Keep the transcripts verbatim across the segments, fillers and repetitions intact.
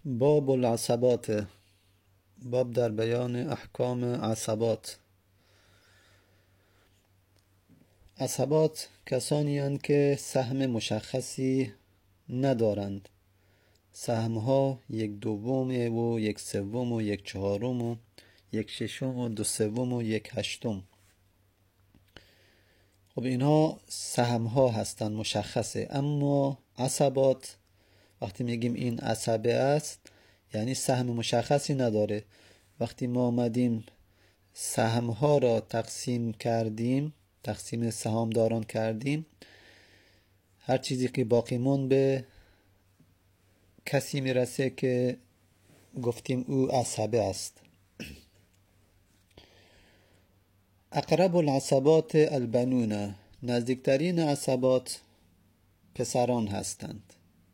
باب العصبات، باب در بیان احکام عصبات. عصبات کسانی هستند که سهم مشخصی ندارند. سهمها یک دوم و یک سوم و یک چهارم و یک ششم و دو سوم و یک هشتم. خب اینها سهمها هستند مشخصه. اما عصبات وقتی میگیم این عصبه است یعنی سهم مشخصی نداره. وقتی ما آمدیم سهمها را تقسیم کردیم، تقسیم سهامداران کردیم، هر چیزی که باقی مون به کسی میرسه که گفتیم او عصبه است. اقرب العصبات البنون، نزدیکترین عصبات پسران هستند.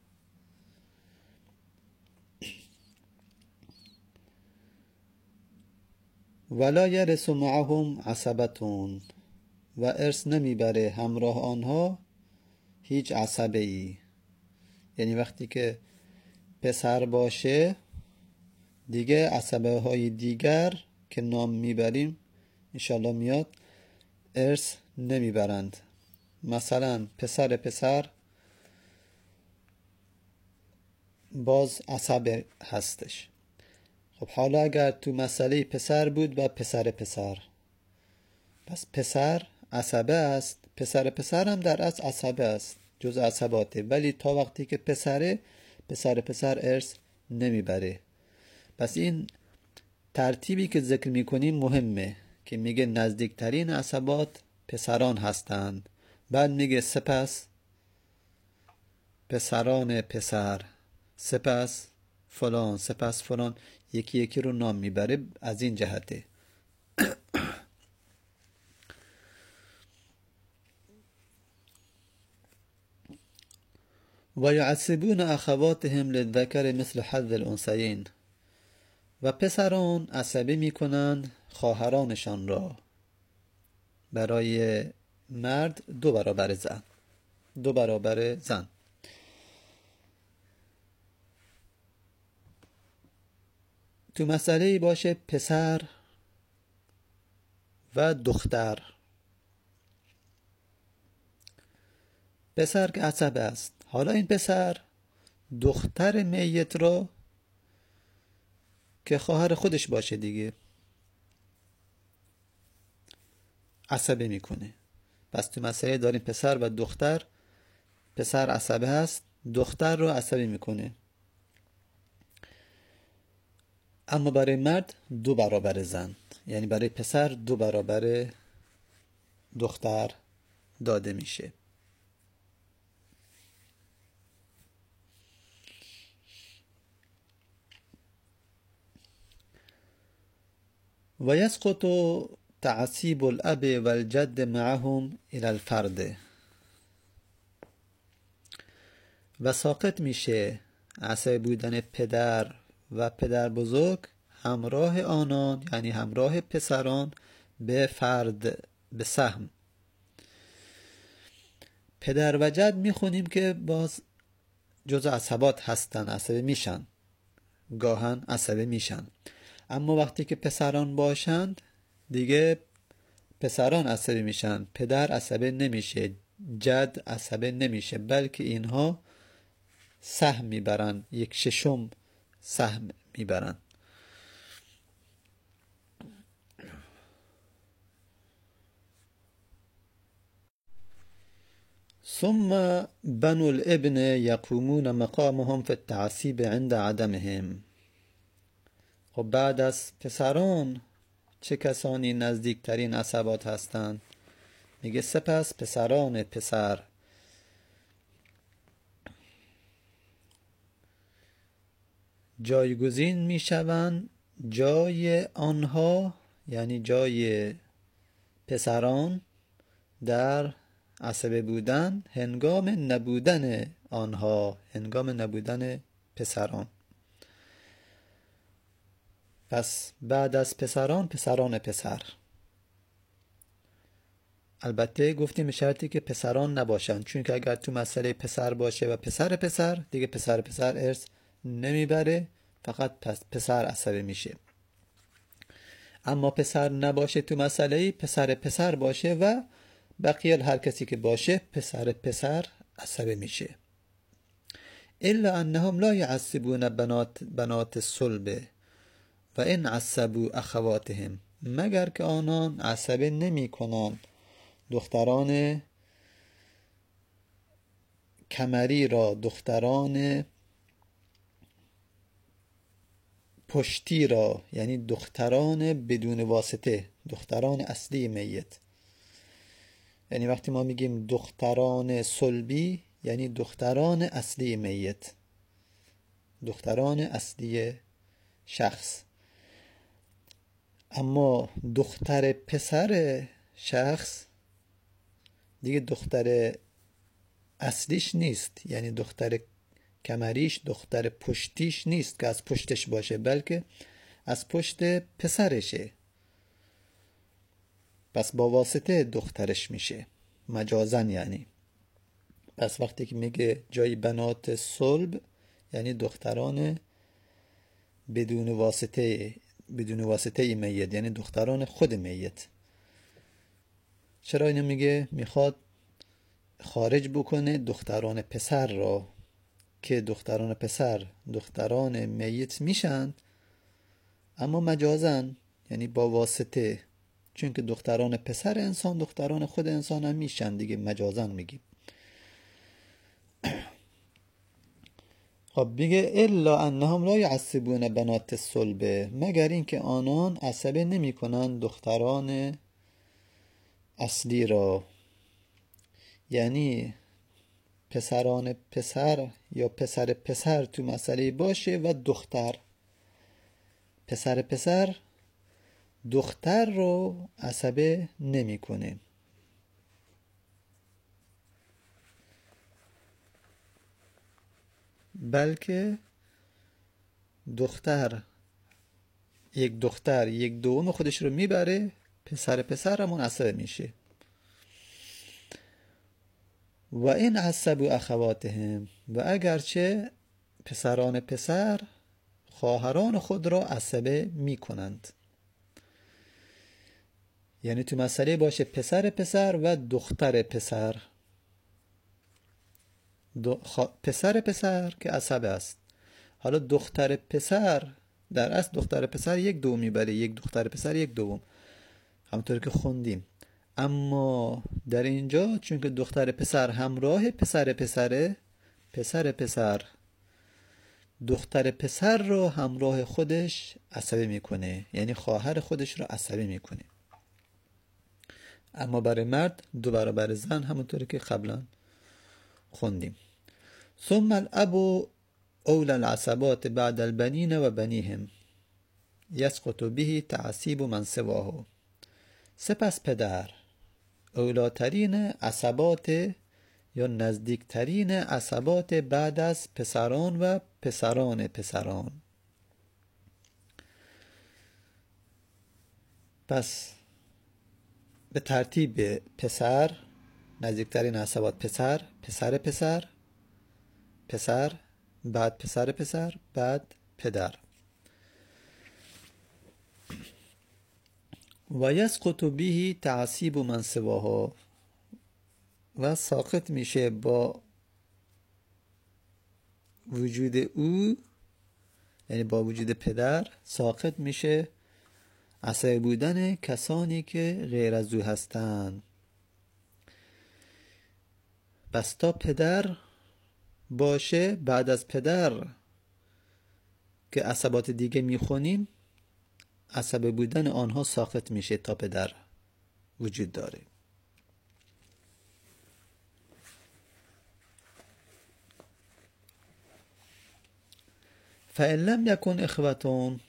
ولا یرث معهم عصبتون، و ارث نمیبره همراه آنها هیچ عصبه ای. یعنی وقتی که پسر باشه دیگه عصبه های دیگر که نام میبریم انشالله میاد ارث نمیبرند. مثلا پسر پسر باز عصبه هستش. خب حالا اگر تو مسئله پسر بود و پسر پسر، پس پسر عصبه است، پسر پسر هم در اصل عصبه است، جز عصباته، ولی تا وقتی که پسره پسر پسر ارث نمیبره. پس این ترتیبی که ذکر میکنیم مهمه که میگه نزدیکترین عصبات پسران هستند، بعد میگه سپس پسران پسر، سپس فلان، سپس فلان، یکی یکی رو نام میبره. از این جهته و یعصبون اخواتهم للذکر مثل حظ الانثیین، و پسران عصبه میکنند خواهرانشان را برای مرد دو برابر زن، دو برابر زن. تو مسئله باشه پسر و دختر، پسر که عصبه است، حالا این پسر دختر میت را که خواهر خودش باشه دیگه عصبه میکنه. پس تو مسئله داریم پسر و دختر، پسر عصبه هست، دختر رو عصبه میکنه. اما برای مرد دو برابر زن، یعنی برای پسر دو برابر دختر داده میشه. و یسقط تعصیب الاب و الجد معهم الى الفرد، و ساقط میشه عصبه بودن پدر و پدر بزرگ همراه آنان، یعنی همراه پسران، به فرد، به سهم. پدر و جد میخونیم که باز جز عصبات هستن، عصبه میشن، گاهن عصبه میشن. اما وقتی که پسران باشند دیگه پسران عصبه میشن، پدر عصبه نمیشه، جد عصبه نمیشه، بلکه اینها سهم میبرن، یک ششم سهم میبرن. ثم بنو الابن یقومون مقامهم فی التعصیب عند عدمهم. خب بعد از پسران چه کسانی نزدیکترین عصبات هستند؟ میگه سپس پسران پسر، جایگزین میشوند جای آنها، یعنی جای پسران در عصبه بودن هنگام نبودن آنها، هنگام نبودن پسران. پس بعد از پسران پسران پسر. البته گفتیم به شرطی که پسران نباشن، چون که اگر تو مسئله پسر باشه و پسر پسر دیگه پسر پسر ارث نمیبره فقط پس پسر عصبی میشه. اما پسر نباشه تو مسئله، پسر پسر باشه و بقیه هر کسی که باشه پسر پسر عصبی میشه. الا انهم لا يعصبون بنات بنات الصلب و ان عصبوا اخواتهم، مگر که آنان عصبی نمی کنند دختران کمری را، دختران پشتی را، یعنی دختران بدون واسطه، دختران اصلی میت. یعنی وقتی ما میگیم دختران صلبی یعنی دختران اصلی میت، دختران اصلی شخص. اما دختر پسر شخص دیگه دختر اصلیش نیست، یعنی دختر کمریش، دختر پشتیش نیست که از پشتش باشه، بلکه از پشت پسرشه. پس با واسطه دخترش میشه مجازن. یعنی پس وقتی که میگه جای بنات صلب یعنی دختران بدون واسطه، بدون واسطه میت، یعنی دختران خود میت. چرا اینو میگه؟ میخواد خارج بکنه دختران پسر را، که دختران پسر دختران میت میشن اما مجازن، یعنی با واسطه، چون که دختران پسر انسان دختران خود انسان هم میشن دیگه، مجازن میگیم. خب بگه الا انهم لا يعصبون بنات الصلب، مگر اینکه آنان عصبه نمی کنند دختران اصلی را. یعنی پسران پسر یا پسر پسر تو مسئله باشه و دختر پسر پسر دختر رو عصبه نمی کنه. بلکه دختر یک دختر یک دوم خودش رو میبره، پسر پسر همون عصبه میشه. و این عصبوا اخواتهم، و اگرچه پسران پسر خواهران خود را عصبه میکنند. یعنی تو مسئله باشه پسر پسر و دختر پسر، خ... پسر پسر که عصبه است. حالا دختر پسر در اصل دختر پسر یک دوم میبره، یک دختر پسر یک دوم، همونطور که خوندیم. اما در اینجا چون که دختر پسر همراه پسر پسره، پسر پسر دختر پسر رو همراه خودش عصبی میکنه، یعنی خواهر خودش رو عصبی میکنه. اما برای مرد دو برابر زن، همونطور که قبلا خوندیم. ثم الاب اولى العصبات بعد البنین و بنیهم یسقط به تعصیب من سواه. سپس پدر اولاترین عصبات یا نزدیکترین عصبات بعد از پسران و پسران پسران. پس به ترتیب پسر، نزدیکترین عصبات پسر، پسر پسر، پسر، بعد پسر پسر، بعد پدر. و یسقط به تعصیب من سواها، و ساقط میشه با وجود او، یعنی با وجود پدر ساقط میشه عصبی بودن کسانی که غیر از او هستند. بس تا پدر باشه، بعد از پدر که عصبات دیگه میخونیم عصبی بودن آنها ساقط میشه تا پدر وجود داره. فإن لم يكن إخوة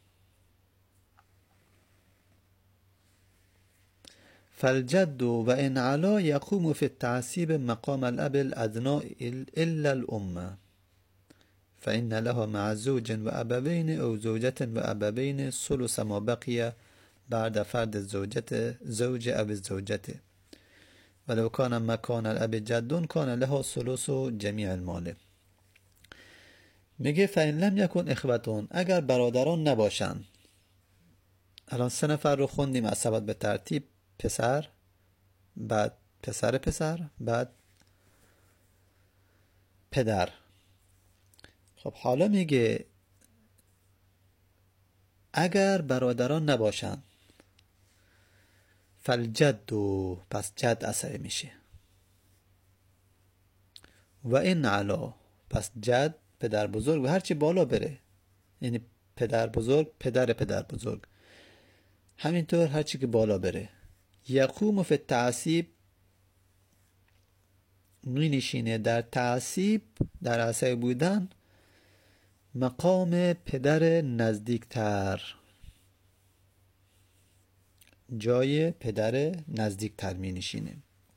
فالجد وإن علا يقوم في التعصيب مقام الأب الأدنى إلا الأم، فإن لها مع زوج وأبوين أو زوجة وأبوين ثلث ما بقي بعد فرد الزوجة زوج أو الزوجة، ولو كان مكان الأب جد كان له ثلث جميع المال. میگه فإن لم یکن اخوتون، اگر برادران نباشن. الان سه نفر رو خوندیم عصبات به ترتیب: پسر، بعد پسر پسر، بعد پدر. خب حالا میگه اگر برادران نباشن، فالجد، پس جد عصبی میشه. و این علا، پس جد پدر بزرگ و هرچی بالا بره، یعنی پدر بزرگ پدر پدر بزرگ، همینطور هرچی که بالا بره. یقوم فی التعصیب، می نشینه در تعصیب، در عصبی بودن، مقام پدر نزدیکتر، جای پدر نزدیکتر می نشینه.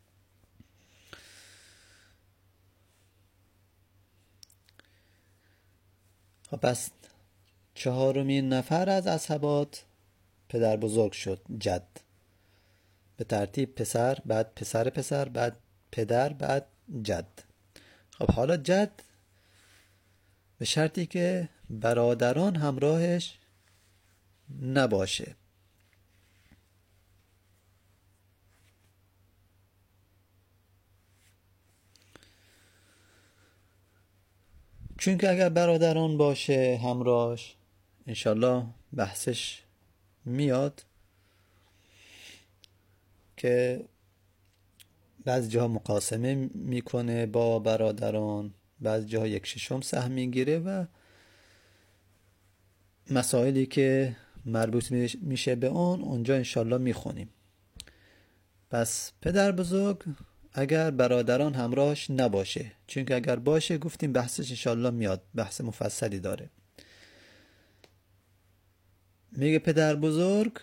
خب پس چهارمین نفر از عصبات پدر بزرگ شد، جد. به ترتیب پسر، بعد پسر پسر، بعد پدر، بعد جد. خب حالا جد به شرطی که برادران همراهش نباشه. چون که اگر برادران باشه همراهش، انشالله بحثش میاد که بعض جاها مقاسمه میکنه با برادران، بعض جاها یک ششم سهم میگیره و مسائلی که مربوط میشه به اون اونجا انشالله میخونیم. پس پدر بزرگ اگر برادران همراهش نباشه، چون که اگر باشه گفتیم بحثش انشالله میاد، بحث مفصلی داره. میگه پدر بزرگ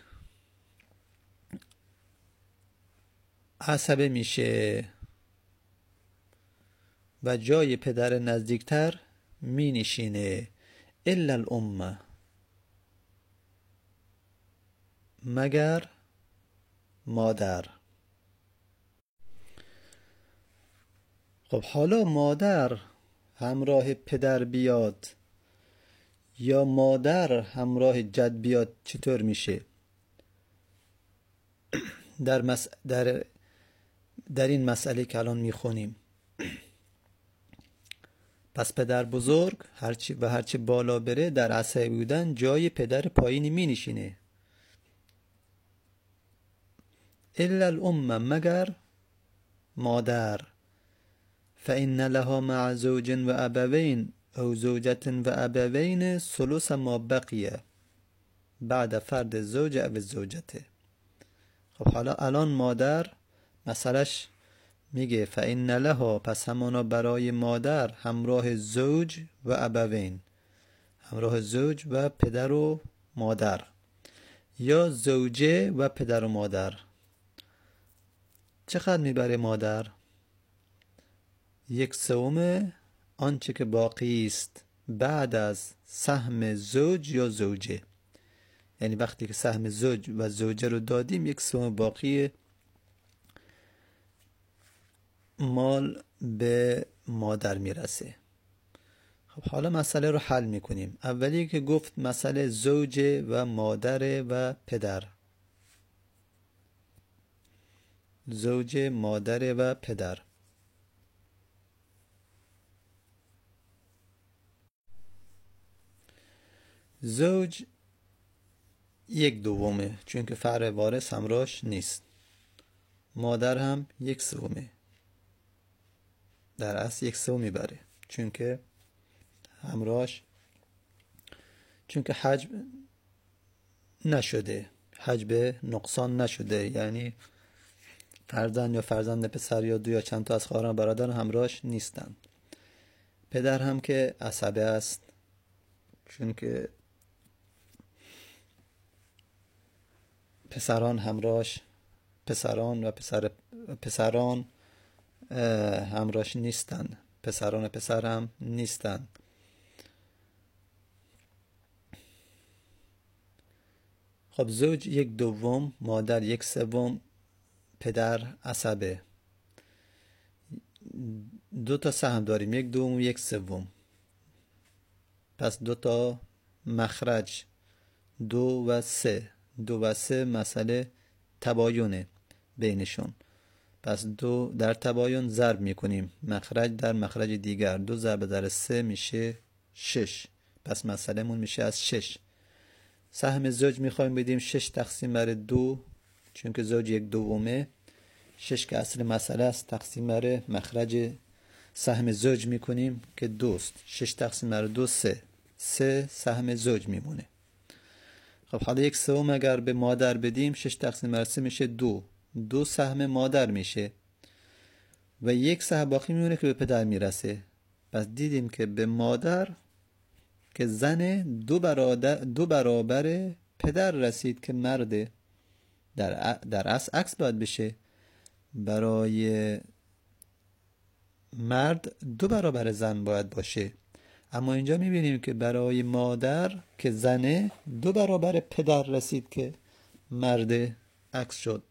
عصبه میشه و جای پدر نزدیکتر می نشینه. الا الامه، مگر مادر. خب حالا مادر همراه پدر بیاد یا مادر همراه جد بیاد چطور میشه؟ در, مس... در... در این مسئله که الان میخونیم. پس پدر بزرگ هرچی و هرچی بالا بره در عصبی بودن جای پدر پایینی می نشینه. الا الامه، مگر مادر. فإن لها مع زوج و ابوین او زوجة و ابوین ثلث ما بقیه بعد فرد الزوج او الزوجته. خب حالا الان مادر مسئلهش میگه فإن لها، پس همانا برای مادر همراه زوج و ابوین، همراه زوج و پدر و مادر، یا زوجه و پدر و مادر. چقدر میبره مادر؟ یک سوم آنچه که باقی است بعد از سهم زوج یا زوجه. یعنی وقتی که سهم زوج و زوجه رو دادیم یک سوم باقی مال به مادر میرسه. خب حالا مسئله رو حل میکنیم. اولی که گفت مسئله زوجه و مادر و پدر، زوجه، مادر و پدر. زوج یک دومه چون که فرع وارث همراهش نیست. مادر هم یک سومه، در اصل یک سوم میبره چون که همراهش، چون که حجب نشده، حجب نقصان نشده، یعنی فرزند یا فرزند پسر یا دو یا چند تا از خواهران برادر همراهش نیستن. پدر هم که عصبه است، چون که پسران همراهش، پسران و پسر پسران همراهش نیستن، پسران پسر هم نیستن. خب زوج یک دوم، مادر یک سوم، پدر عصبه. دو تا سهم داریم، یک دوم و یک سوم. پس دو تا مخرج دو و سه دو و سه مسئله تباینه بینشون. پس دو در تباین ضرب میکنیم مخرج در مخرج دیگر. دو ضرب در سه میشه شش. پس مسئله مون میشه از شش. سهم زوج میخوایم بدیم شش تقسیم بر دو، چون که زوج یک دومه. شش که اصل مسئله است تقسیم بر مخرج سهم زوج میکنیم که دوست. شش تقسیم بر دو سه. سه سهم زوج میمونه. خب حالا یک سوم اگر به مادر بدیم شش تقسیم بر سه میشه دو. دو سهم مادر میشه و یک سهم باقی میمونه که به پدر میرسه. پس دیدیم که به مادر که زن دو برادر دو برابر پدر رسید که مرده. در در اصل عکس باید بشه. برای مرد دو برابر زن باید باشه، اما اینجا میبینیم که برای مادر که زنه دو برابر پدر رسید که مرده، عکس شد.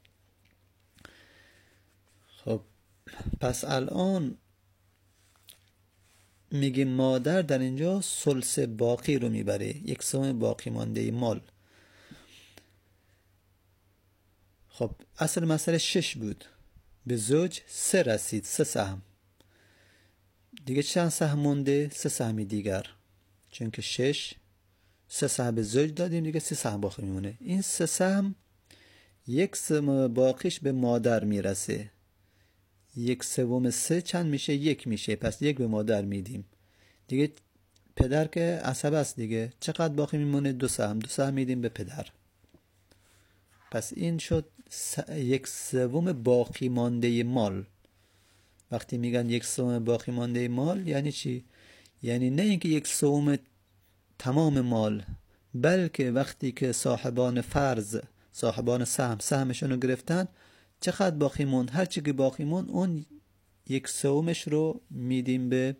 خب پس الان میگیم مادر در اینجا ثلث باقی رو میبره، یک سوم باقی مانده مال. خب اصل مسئله شش بود، به زوج سه رسید، سه سهم. دیگه چند سهم مونده؟ سه سهمی دیگر، چون که شش سه سهم به زوج دادیم، دیگه سه سهم باقی میمونه. این سه سهم یک سوم باقیش به مادر میرسه. یک سوم سه چند میشه؟ یک میشه. پس یک به مادر میدیم. دیگه پدر که عصبه است دیگه، چقدر باقی میمونه؟ دو سهم. دو سهم میدیم به پدر. پس این شد س... یک سوم باقی مانده مال. وقتی میگن یک سوم باقی مانده مال یعنی چی؟ یعنی نه اینکه یک سوم تمام مال، بلکه وقتی که صاحبان فرض، صاحبان سهم سهمشون رو گرفتن، چقدر باقی موند؟ هر چی که باقی موند اون یک سومش رو میدیم به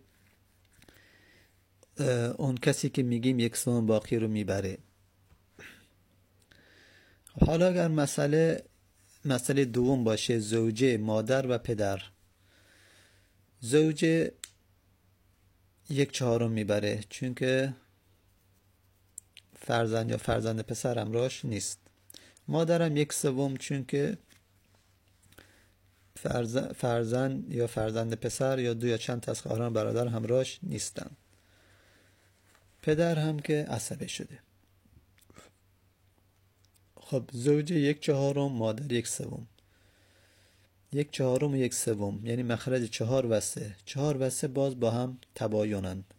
اون کسی که میگیم یک سوم باقی رو میبره. حالا اگر مسئله مسئله دوم باشه، زوجه، مادر و پدر. زوجه یک چهارم میبره، چون که فرزند یا فرزند پسر همراهش نیست. مادرم یک سوم، چون که فرزند, فرزند یا فرزند پسر یا دو یا چند تا از خواهران برادر همراهش نیستن. پدر هم که عصبه شده. خب زوجه یک چهارم، مادر یک سوم. یک چهارم و یک سوم یعنی مخرج چهار و سه. چهار و سه باز با هم تباینند،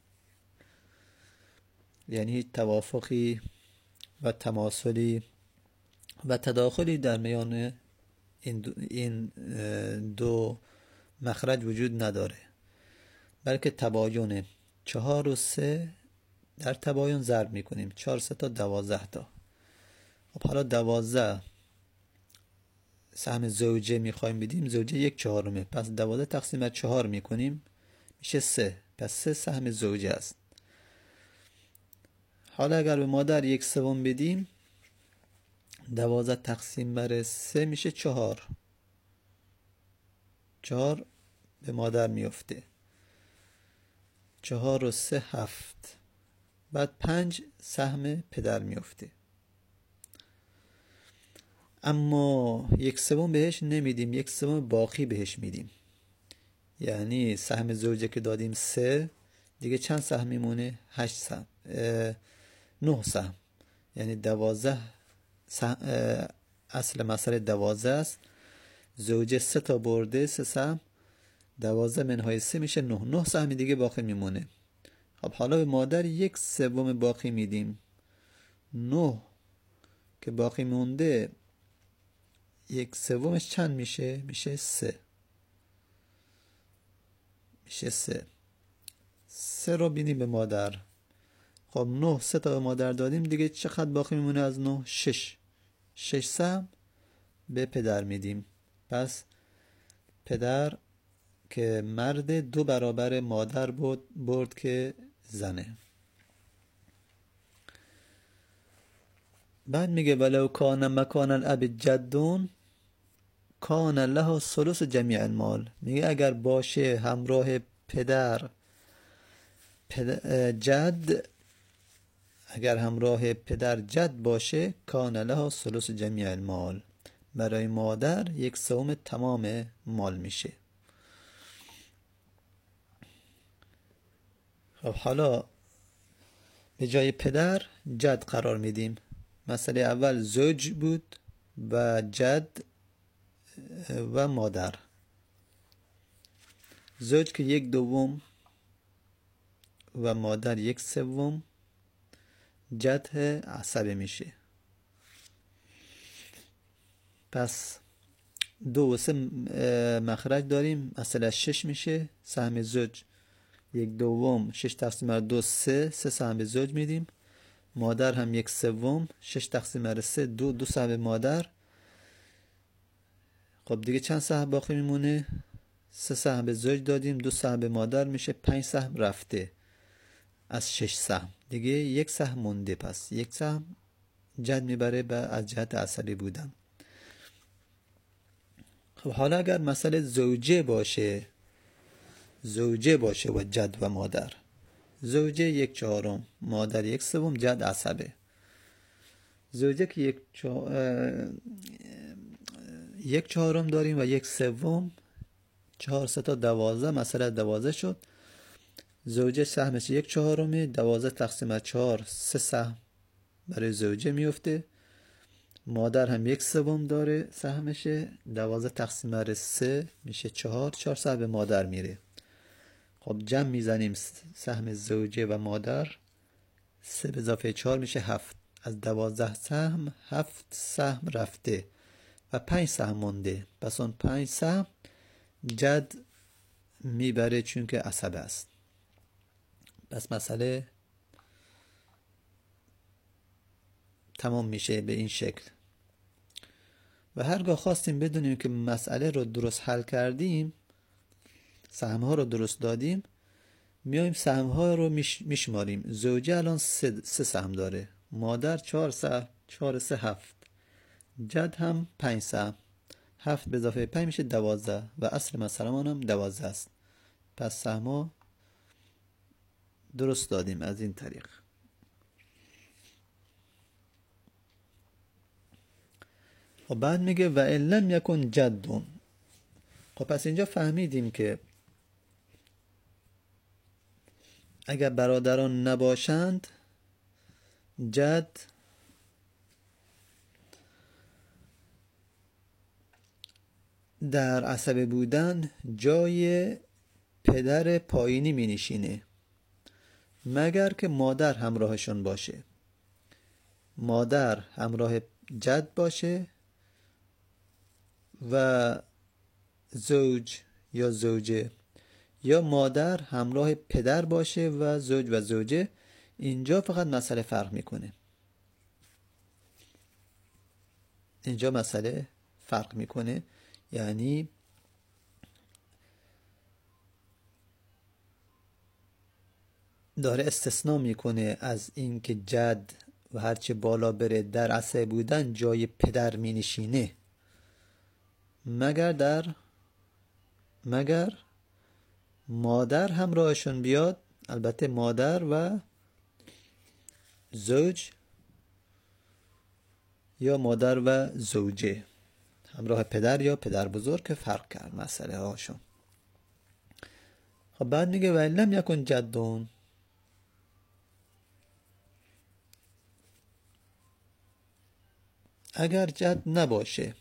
یعنی هیچ توافقی و تماثلی و تداخلی در میان این دو, این دو مخرج وجود نداره، بلکه تباینه. چهار و سه در تباین ضرب میکنیم. چهار سه تا دوازده تا. خب حالا دوازده سهم زوجه میخوایم بدیم، زوجه یک چهارمه. پس دوازده تقسیم بر چهار میکنیم میشه سه. پس سه سهم زوجه است. حالا اگر به مادر یک سوم بدیم، دوازده تقسیم بر سه میشه چهار. چهار به مادر میفته. چهار و سه هفت. بعد پنج سهم پدر میفته. اما یک سوم بهش نمیدیم، یک سوم باقی بهش میدیم. یعنی سهم زوجه که دادیم سه، دیگه چند سهم میمونه؟ هشت سهم، نه سهم. یعنی دوازده سهم. اصل مسئله دوازده است. زوجه سه تا برده، سه سهم. دوازده منهای سه میشه نه. نه سهم دیگه باقی میمونه. خب حالا به مادر یک سوم باقی میدیم. نه که باقی مونده، یک سومش چند میشه؟ میشه سه. میشه سه. سه رو بینیم به مادر. خب نه سه تا به مادر دادیم، دیگه چقدر باقی میمونه از نه؟ شش. شش سهم به پدر میدیم. پس پدر که مرد دو برابر مادر بود برد که زنه. بعد میگه ولو کان مکان الاب جدون کان له ثلث جمیع المال. میگه اگر باشه همراه پدر, پدر جد اگر همراه پدر جد باشه کان لها ثلث جمیع المال، برای مادر یک سوم تمام مال میشه. خب حالا به جای پدر جد قرار میدیم. مسئله اول زوج بود و جد و مادر. زوج که یک دوم و مادر یک سوم، جد عصبه میشه. پس دو و سه مخرج داریم، اصل شش میشه. سهم زوج یک دوم، شش تقسیم بر دو سه، سه سهم به زوج میدیم. مادر هم یک سوم، شش تقسیم بر سه دو، دو سهم به مادر. خب دیگه چند سهم باقی میمونه؟ سه سهم به زوج دادیم، دو سهم به مادر میشه، پنج سهم رفته از شش سهم، دیگه یک سهم مونده. پس یک سهم جد میبره به از جهت عصبی بودن. خب حالا اگر مسئله زوجه باشه، زوجه باشه و جد و مادر، زوجه یک چهارم، مادر یک سوم، جد عصبه. زوجه که یک چهار... یک چهارم داریم و یک سوم، چهار سه تا دوازده، مسئله دوازده شد. زوجه سهمش یک چهارمه، دوازده تقسیم از چهار، سه سهم برای زوجه میفته. مادر هم یک سوم داره سهمشه، دوازده تقسیم بر سه میشه چهار، چهار سهم به مادر میره. خب جمع میزنیم سهم زوجه و مادر، سه به اضافه چهار میشه هفت. از دوازده سهم هفت سهم رفته و پنج سهم مونده. پس اون پنج سهم جد میبره چون که عصبه است. پس مسئله تمام میشه به این شکل. و هرگاه خواستیم بدونیم که مسئله رو درست حل کردیم، سهم‌ها رو درست دادیم، میایم سهم‌ها رو میش میشماریم. زوجه الان سه, سه سهم داره، مادر چهار سهم، چهار سه هفت، جد هم پنج سهم، هفت به اضافه پنج میشه دوازده و اصل مسئله ما هم دوازده است. پس سهم‌ها درست دادیم از این طریق. و بعد میگه و ان لم یکن جدون. خب پس اینجا فهمیدیم که اگر برادران نباشند، جد در عصبه بودن جای پدر پایینی می نشینه، مگر که مادر همراهشون باشه. مادر همراه جد باشه و زوج یا زوجه، یا مادر همراه پدر باشه و زوج و زوجه. اینجا فقط مسئله فرق میکنه. اینجا مسئله فرق میکنه، یعنی داره استثناء میکنه از این که جد و هرچه بالا بره در عصبه بودن جای پدر مینشینه، مگر در مگر مادر همراهشون بیاد. البته مادر و زوج یا مادر و زوجه همراه پدر یا پدر بزرگ که فرق کرد مسئله هاشون. خب بعد میگه و ان لم یکن جدون، اگر جد نباشه،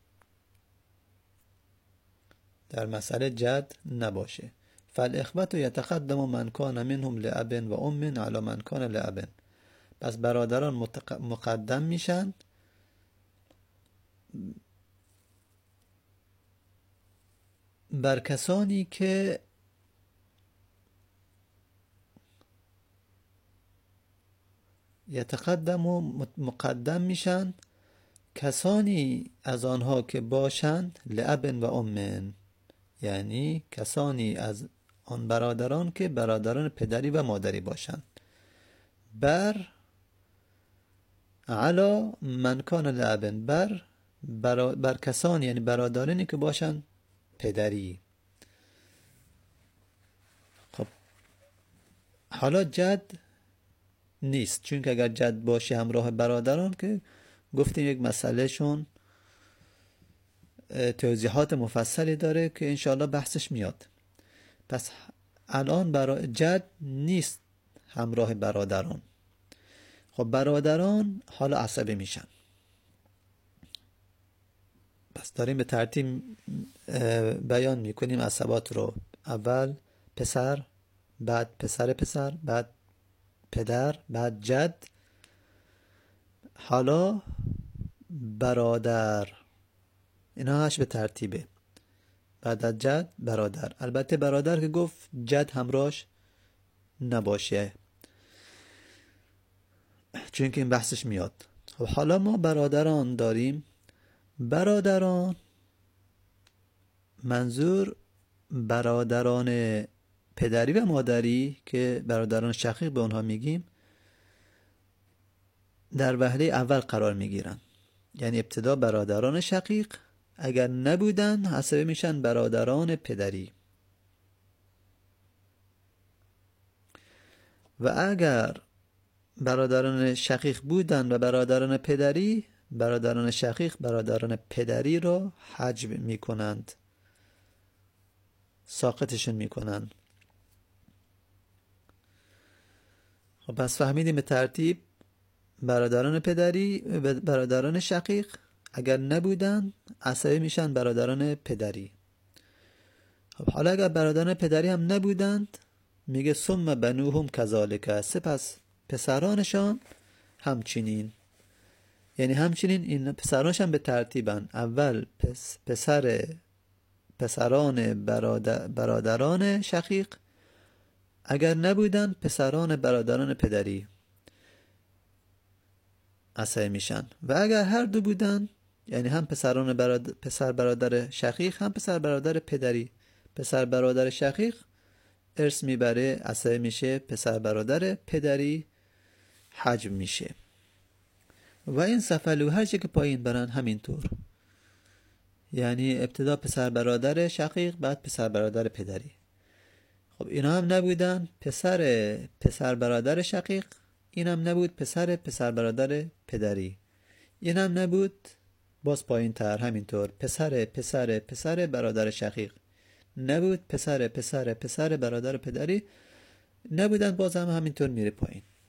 در مسئله جد نباشه، فالاخوة یتقدم من کان منهم لأب و ام علی من کان لأب. پس برادران مقدم میشن بر کسانی که یتقدم و مقدم میشن کسانی از آنها که باشند لأب و ام، یعنی کسانی از آن برادران که برادران پدری و مادری باشند، بر علا من کان لأب، بر بر, بر کسانی یعنی برادرانی که باشند پدری. خب حالا جد نیست، چون که اگر جد باشه همراه برادران که گفتیم یک مسئله شون توضیحات مفصلی داره که انشاءالله بحثش میاد. پس الان برا جد نیست همراه برادران. خب برادران حالا عصبه میشن. پس داریم به ترتیب بیان میکنیم عصبات رو. اول پسر، بعد پسر پسر، بعد پدر، بعد جد، حالا برادر. اینا هش به ترتیبه. بعد از جد برادر. البته برادر که گفت جد همراهش نباشه، چون که این بحثش میاد. خب حالا ما برادران داریم. برادران منظور برادران پدری و مادری که برادران شقیق به اونها میگیم در وهله اول قرار میگیرن. یعنی ابتدا برادران شقیق، اگر نبودن حسابی میشن برادران پدری، و اگر برادران شقیق بودن و برادران پدری، برادران شقیق برادران پدری رو حجب میکنند، ساقطشون میکنند. خب پس فهمیدیم به ترتیب برادران پدری و برادران شقیق اگر نبودن عصبی میشن برادران پدری. خب حالا اگر برادران پدری هم نبودند میگه ثم بنوهم کذالک، سپس پسرانشان همچنین. یعنی همچنین این پسرانشان به ترتیبن. اول پس پسر پسران برادر برادران شقیق، اگر نبودن پسران برادران پدری عصبی میشن، و اگر هر دو بودن یعنی هم پسران برادر پسر برادر شقیق هم پسر برادر پدری، پسر برادر شقیق ارث میبره عصبی میشه، پسر برادر پدری حجب میشه. و این سفلو هر چه که پایین برن همینطور، یعنی ابتدا پسر برادر شقیق بعد پسر برادر پدری. خب اینا هم نبودن پسر پسر برادر شقیق، این هم نبود پسر پسر برادر پدری، این هم نبود باز پایین تر همینطور پسر پسر پسر برادر شقیق، نبود پسر پسر پسر برادر پدری، نبودن باز هم همینطور میره پایین.